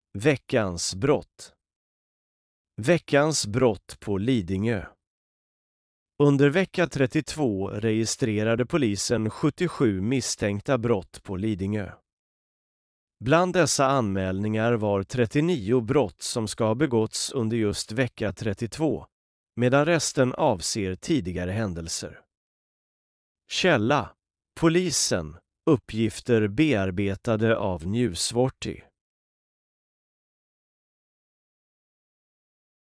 Veckans brott. Veckans brott på Lidingö. Under vecka 32 registrerade polisen 77 misstänkta brott på Lidingö. Bland dessa anmälningar var 39 brott som ska ha begåtts under just vecka 32, medan resten avser tidigare händelser. Källa: Polisen, uppgifter bearbetade av Newsworthy.